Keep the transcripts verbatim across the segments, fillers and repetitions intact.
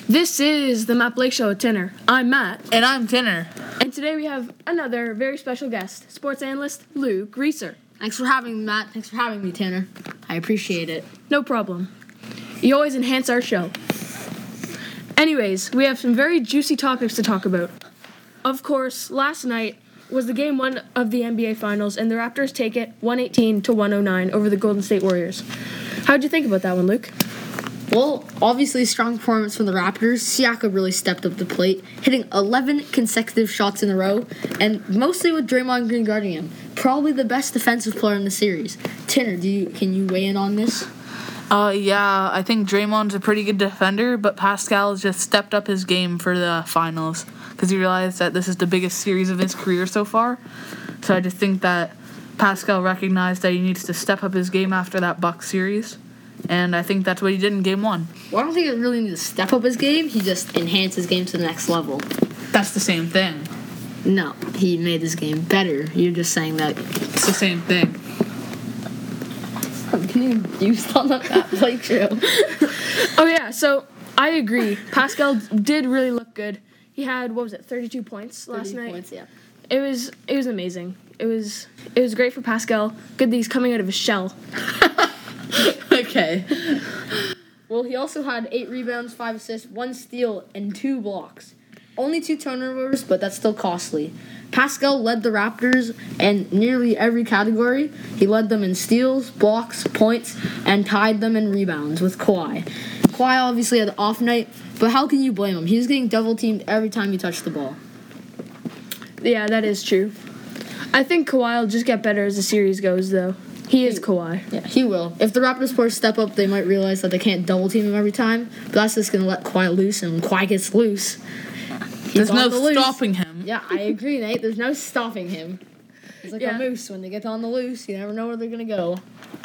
This is the Matt Blake Show with Tinner. I'm Matt. And I'm Tinner. And today we have another very special guest, sports analyst Luke Reeser. Thanks for having me, Matt. Thanks for having me, Tanner. I appreciate it. No problem. You always enhance our show. Anyways, we have some very juicy topics to talk about. Of course, last night was the game one of the N B A Finals, and the Raptors take it one eighteen to one oh nine over the Golden State Warriors. How'd you think about that one, Luke? Well, obviously, strong performance from the Raptors. Siakam really stepped up the plate, hitting eleven consecutive shots in a row, and mostly with Draymond Green guarding him. Probably the best defensive player in the series. Tanner, do you can you weigh in on this? Uh, yeah, I think Draymond's a pretty good defender, but Pascal has just stepped up his game for the finals because he realized that this is the biggest series of his career so far. So I just think that Pascal recognized that he needs to step up his game after that Bucks series. And I think that's what he did in game one. Well, I don't think he really needs to step up his game. He just enhanced his game to the next level. That's the same thing. No, he made his game better. You're just saying that. It's the same thing. I'm getting used on that Matt Blake show. Oh, yeah, so I agree. Pascal did really look good. He had, what was it, thirty-two points last thirty night? Points, yeah. It was it was amazing. It was it was great for Pascal. Good that he's coming out of his shell. Okay. Well, he also had eight rebounds, five assists, one steal, and two blocks. Only two turnovers, but that's still costly. Pascal led the Raptors in nearly every category. He led them in steals, blocks, points, and tied them in rebounds with Kawhi. Kawhi obviously had an off night, but how can you blame him? He was getting double-teamed every time he touched the ball. Yeah, that is true. I think Kawhi will just get better as the series goes, though. He is Kawhi. Yeah, he will. If the Raptors players step up, they might realize that they can't double-team him every time, but that's just going to let Kawhi loose, and when Kawhi gets loose, There's no the loose. stopping him. Yeah, I agree, Nate. There's no stopping him. He's like Yeah. a moose. When they get on the loose, you never know where they're going to go.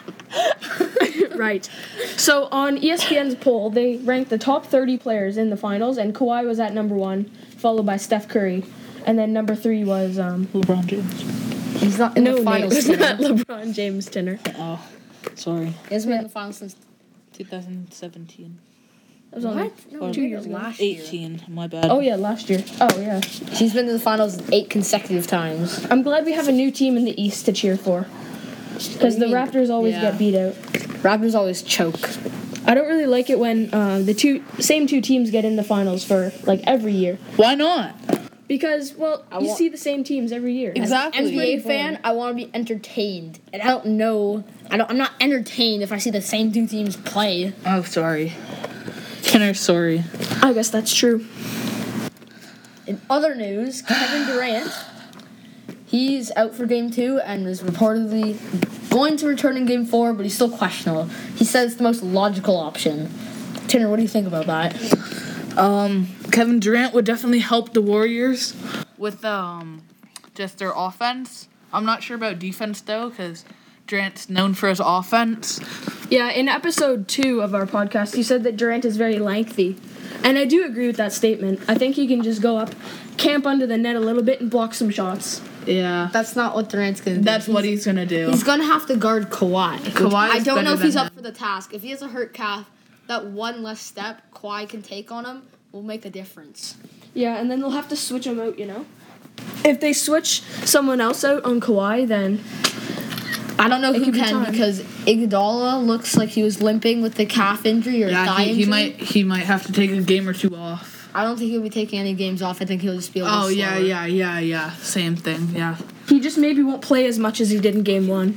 Right. So on E S P N's poll, they ranked the top thirty players in the finals, and Kawhi was at number one, followed by Steph Curry. And then number three was... um LeBron James. He's not in No, the Nate, finals. it's not LeBron James, Tinner. Oh, sorry. He hasn't been in the finals since twenty seventeen. That was only What? No, Or two years ago. last year. eighteen, my bad. Oh, yeah, last year. Oh, yeah. He's been to the finals eight consecutive times. I'm glad we have a new team in the East to cheer for. Because the mean? Raptors always Yeah. get beat out. Raptors always choke. I don't really like it when uh, the two same two teams get in the finals for, like, every year. Why not? Because, well, I you want- see the same teams every year. Exactly. As an N B A Pretty fan, boring. I want to be entertained, and I don't know. I don't. I'm not entertained if I see the same two teams play. Oh, sorry. Tinner, sorry. I guess that's true. In other news, Kevin Durant, he's out for game two and is reportedly going to return in game four, but he's still questionable. He says it's the most logical option. Tanner, what do you think about that? Um, Kevin Durant would definitely help the Warriors with um just their offense. I'm not sure about defense though, because Durant's known for his offense. Yeah, in episode two of our podcast, you said that Durant is very lengthy. And I do agree with that statement. I think he can just go up, camp under the net a little bit, and block some shots. Yeah, That's not what Durant's going to do. that's what he's gonna do. He's going to have to guard Kawhi. Kawhi I is don't know better if he's than up him. for the task. If he has a hurt calf, that one less step Kawhi can take on him will make a difference. Yeah, and then they'll have to switch him out, you know? If they switch someone else out on Kawhi, then I don't know It who could be can time. because Iguodala looks like he was limping with the calf injury or yeah, thigh he, injury. he might he might have to take a game or two off. I don't think he'll be taking any games off. I think he'll just be a little Oh yeah, slower. yeah, yeah, yeah. Same thing. Yeah. he just maybe won't play as much as he did in game one.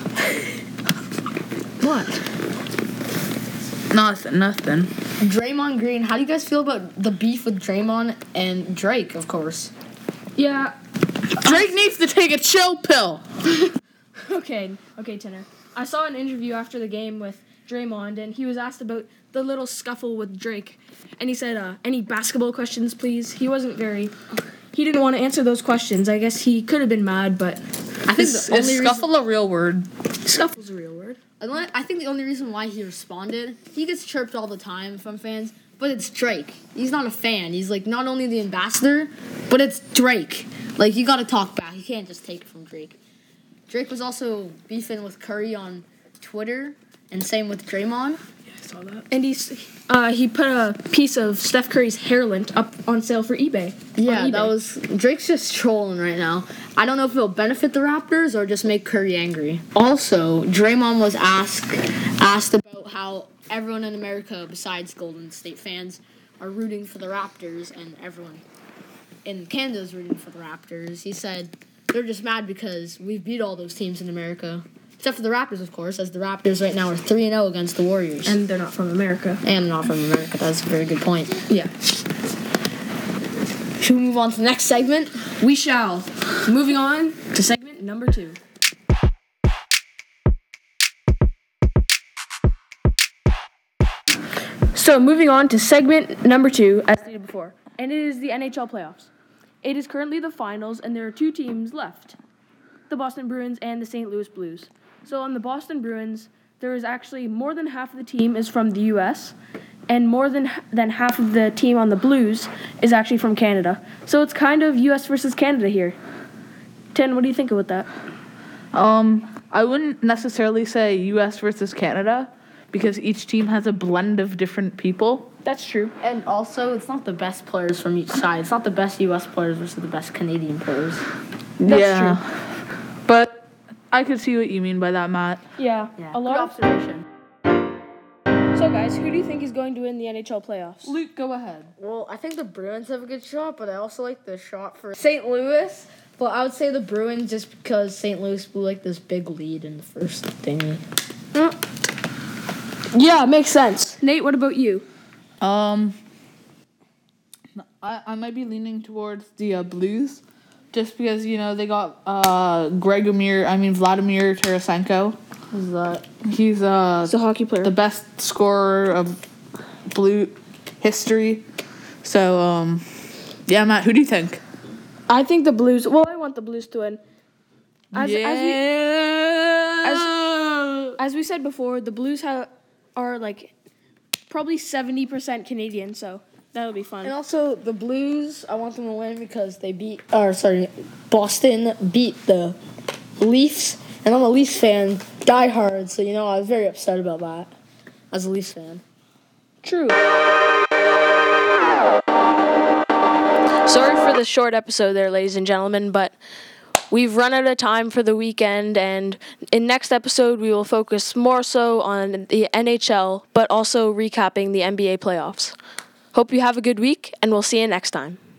What? Nothing. Nothing. Draymond Green. How do you guys feel about the beef with Draymond and Drake? Of course. Yeah, Drake needs to take a chill pill. okay, okay, Tinner. I saw an interview after the game with Draymond, and he was asked about the little scuffle with Drake. And he said, uh, any basketball questions, please? He wasn't very... He didn't want to answer those questions. I guess he could have been mad, but... I think Is, the is only scuffle a real word? Scuffle's a real word. reason, I think the only reason why he responded, he gets chirped all the time from fans, but it's Drake. He's not a fan. He's like not only the ambassador, but it's Drake. Like you got to talk back. You can't just take it from Drake. Drake was also beefing with Curry on Twitter, and same with Draymond. saw that. And he's uh, he put a piece of Steph Curry's hair lint up on sale for eBay. Yeah, on eBay. that was Drake's just trolling right now. I don't know if it'll benefit the Raptors or just make Curry angry. Also, Draymond was asked asked about how everyone in America besides Golden State fans are rooting for the Raptors and everyone in Canada is rooting for the Raptors. He said they're just mad because we've beat all those teams in America. Except for the Raptors, of course, as the Raptors right now are three and oh against the Warriors. And they're not from America. And not from America. That's a very good point. Yeah. Should we move on to the next segment? We shall. Moving on to segment number two. So, moving on to segment number two, as stated before, and it is the N H L playoffs. It is currently the finals, and there are two teams left, the Boston Bruins and the Saint Louis Blues. So, on the Boston Bruins, there is actually more than half of the team is from the U S, and more than than half of the team on the Blues is actually from Canada. So, it's kind of U S versus Canada here. Tin, what do you think about that? Um, I wouldn't necessarily say U S versus Canada because each team has a blend of different people. That's true. And also, it's not the best players from each side. It's not the best U S players versus the best Canadian players. That's yeah. true. But I could see what you mean by that, Matt. Yeah, Yeah, a lot good observation. Of, so, guys, who do you think is going to win the N H L playoffs? Luke, go ahead. Well, I think the Bruins have a good shot, but I also like the shot for Saint Louis. But I would say the Bruins just because Saint Louis blew like this big lead in the first thingy. Yeah, makes sense. Nate, what about you? Um, I, I might be leaning towards the uh, Blues, just because, you know, they got uh Gregomir, I mean Vladimir Tarasenko. Who's that? He's uh He's a hockey player. the best scorer of Blue history. So um, yeah, Matt, who do you think? I think the Blues. Well, I want the Blues to win. As, yeah. as we as, as we said before, the Blues have are like probably seventy percent Canadian, so that'll be fun. And also the Blues, I want them to win because they beat, or sorry, Boston beat the Leafs, and I'm a Leafs fan, diehard. So you know I was very upset about that as a Leafs fan. True. Sorry for the short episode there, ladies and gentlemen, but we've run out of time for the weekend, and in next episode we will focus more so on the N H L, but also recapping the N B A playoffs. Hope you have a good week, and we'll see you next time.